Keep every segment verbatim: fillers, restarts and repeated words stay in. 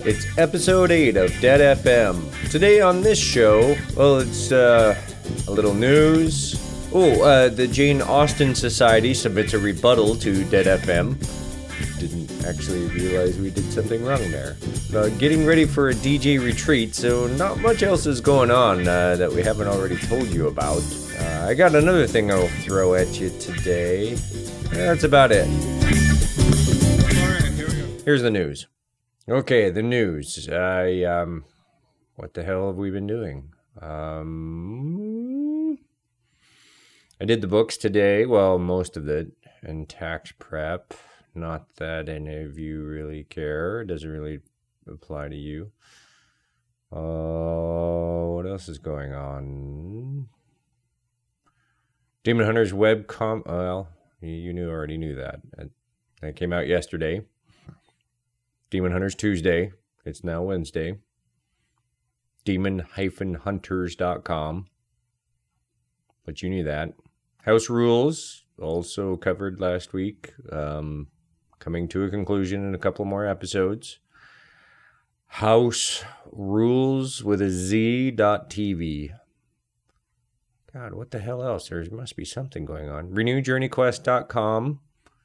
It's episode eight of Dead F M. Today on this show, well, it's uh, a little news. Oh, uh, the Jane Austen Society submits a rebuttal to Dead F M. Didn't actually realize we did something wrong there. Uh, getting ready for a D J retreat, so not much else is going on uh, that we haven't already told you about. Uh, I got another thing I'll throw at you today. That's about it. Alright, here we go. Here's the news. Okay, the news. I, um, what the hell have we been doing? Um, I did the books today, well, most of it, and tax prep. Not that any of you really care. It doesn't really apply to you. Uh, what else is going on? Demon Hunter's webcom. Well, you knew already knew that. That came out yesterday. Demon Hunters Tuesday. It's now Wednesday. demon dash hunters dot com. But you knew that. House Rules, also covered last week. Um, coming to a conclusion in a couple more episodes. House Rules with a Z dot T V. God, what the hell else? There must be something going on. renew journey quest dot com.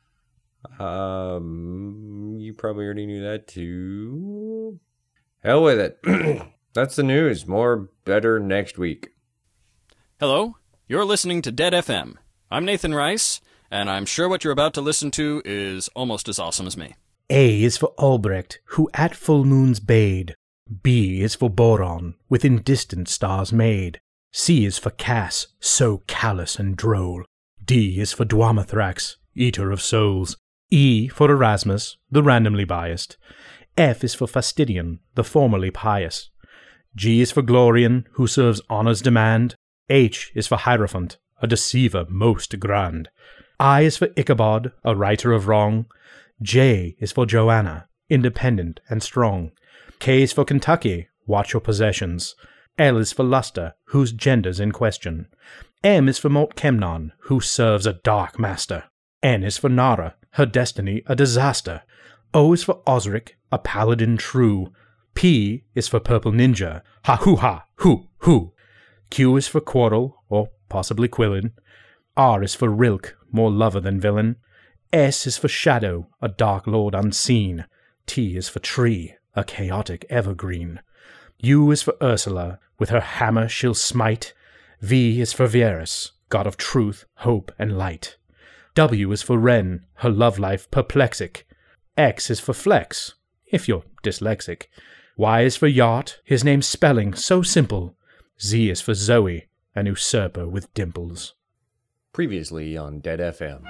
Um, you probably already knew that too. Hell with it. That's the news. More better next week. Hello, you're listening to Dead F M. I'm Nathan Rice, and I'm sure what you're about to listen to is almost as awesome as me. A is for Albrecht, who at full moons bade. B is for Boron, within distant stars made. C is for Cass, so callous and droll. D is for Dwarmathrax, eater of souls. E for Erasmus, the randomly biased. F is for Fastidian, the formerly pious. G is for Glorian, who serves honor's demand. H is for Hierophant, a deceiver most grand. I is for Ichabod, a writer of wrong. J is for Joanna, independent and strong. K is for Kentucky, watch your possessions. L is for Luster, whose gender's in question. M is for Mort Kemnon, who serves a dark master. N is for Nara, her destiny a disaster. O is for Osric, a paladin true. P is for Purple Ninja, ha-hoo-ha, hoo-hoo. Q is for Quarrel, or possibly Quillen. R is for Rilk, more lover than villain. S is for Shadow, a dark lord unseen. T is for Tree, a chaotic evergreen. U is for Ursula, with her hammer she'll smite. V is for Vierus, god of truth, hope, and light. W is for Ren, her love life perplexic. X is for Flex, if you're dyslexic. Y is for Yacht, his name's spelling so simple. Z is for Zoe, an usurper with dimples. Previously on Dead F M.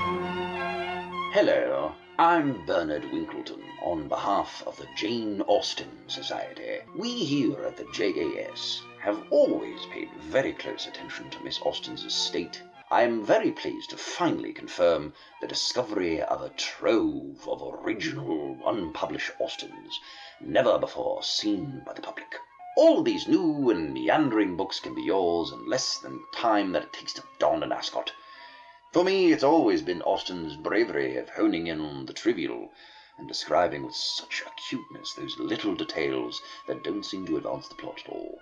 Hello, I'm Bernard Winkleton on behalf of the Jane Austen Society. We here at the J A S have always paid very close attention to Miss Austen's estate. I am very pleased to finally confirm the discovery of a trove of original, unpublished Austens, never before seen by the public. All these new and meandering books can be yours in less than time that it takes to don an ascot. For me, it's always been Austen's bravery of honing in on the trivial and describing with such acuteness those little details that don't seem to advance the plot at all.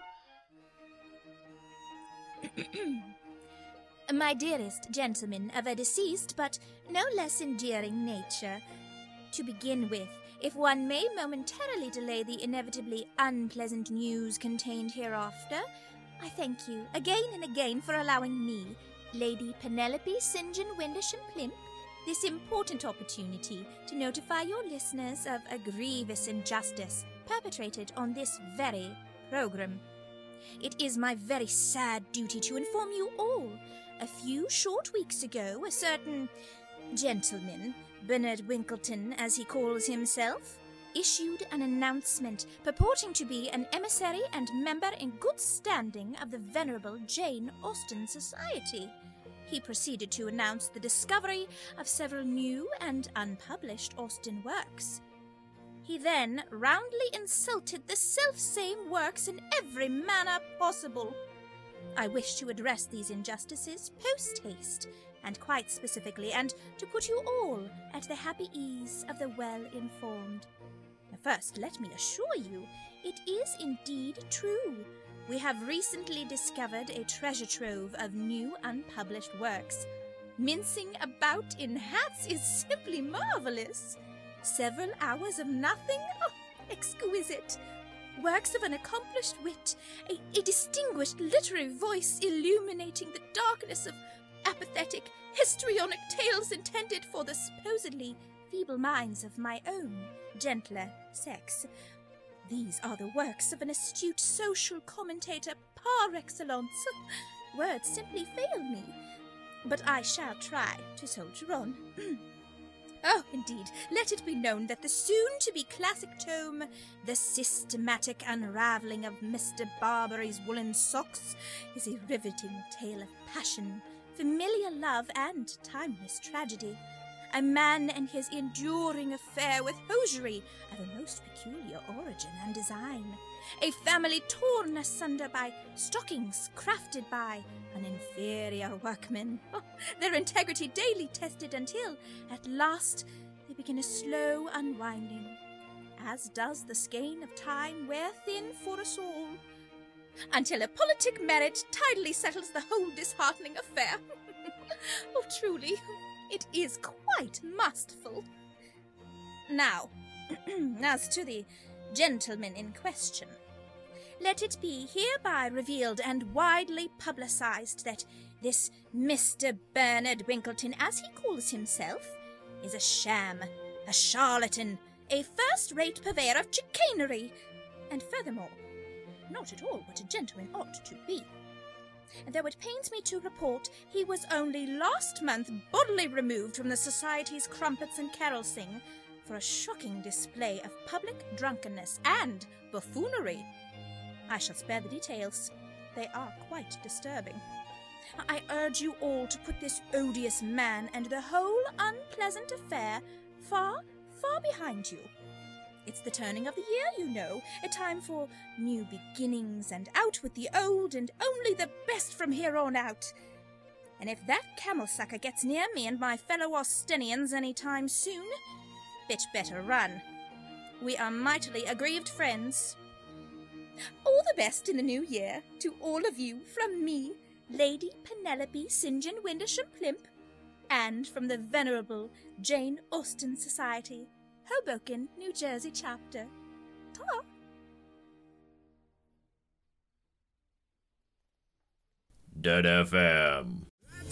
My dearest gentlemen of a deceased but no less endearing nature, to begin with, if one may momentarily delay the inevitably unpleasant news contained hereafter, I thank you again and again for allowing me, Lady Penelope St. John Windlesham Plimp, this important opportunity to notify your listeners of a grievous injustice perpetrated on this very program. It is my very sad duty to inform you all. A few short weeks ago, a certain gentleman, Bernard Winkleton as he calls himself, issued an announcement purporting to be an emissary and member in good standing of the venerable Jane Austen Society. He proceeded to announce the discovery of several new and unpublished Austen works. He then roundly insulted the self-same works in every manner possible. I wish to address these injustices post-haste, and quite specifically, and to put you all at the happy ease of the well-informed. First, let me assure you, it is indeed true. We have recently discovered a treasure trove of new unpublished works. Mincing about in hats is simply marvelous. Several hours of nothing? Oh, exquisite. Works of an accomplished wit, a, a distinguished literary voice illuminating the darkness of apathetic, histrionic tales intended for the supposedly feeble minds of my own gentler sex. These are the works of an astute social commentator par excellence. Words simply fail me, but I shall try to soldier on. Oh, indeed, let it be known that the soon-to-be classic tome, The Systematic Unravelling of Mister Barbary's Woolen Socks, is a riveting tale of passion, familiar love, and timeless tragedy. A man and his enduring affair with hosiery of a most peculiar origin and design. A family torn asunder by stockings crafted by an inferior workman. Oh, their integrity daily tested until, at last, they begin a slow unwinding, as does the skein of time wear thin for us all, until a politic marriage tidily settles the whole disheartening affair. Oh, truly, it is quite masterful. Now, as to the gentleman in question, let it be hereby revealed and widely publicized that this Mister Bernard Winkleton, as he calls himself, is a sham, a charlatan, a first-rate purveyor of chicanery, and furthermore, not at all what a gentleman ought to be. Though it pains me to report he was only last month bodily removed from the Society's Crumpets and Carol Sing for a shocking display of public drunkenness and buffoonery. I shall spare the details. They are quite disturbing. I urge you all to put this odious man and the whole unpleasant affair far, far behind you. It's the turning of the year, you know, a time for new beginnings and out with the old and only the best from here on out. And if that camel-sucker gets near me and my fellow Austinians any time soon, bitch better run. We are mightily aggrieved friends. All the best in the new year to all of you from me, Lady Penelope Saint John Windlesham Plimp, and from the venerable Jane Austen Society, Hoboken, New Jersey chapter. Ta! Dead F M.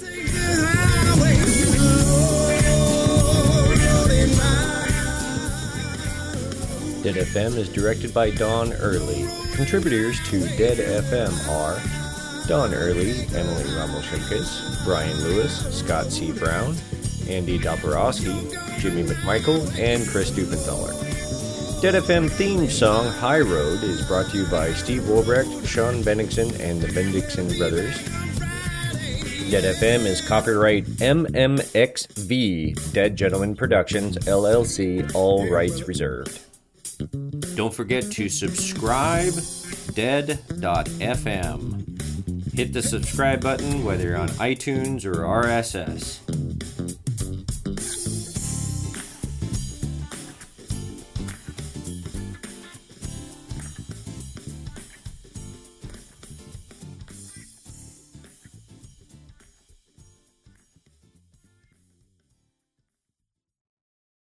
Dead F M is directed by Don Early. Contributors to Dead F M are Don Early, Emily Ramos-Shimkus, Brian Lewis, Scott C. Brown, Andy Doborowski, Jimmy McMichael, and Chris Dupenthaler. Dead F M theme song High Road is brought to you by Steve Wolbrecht, Sean Bennington, and the Bendixson Brothers. Dead F M is copyright M M X V, Dead Gentleman Productions, L L C, all rights reserved. Don't forget to subscribe, dead dot f m. Hit the subscribe button whether you're on iTunes or R S S.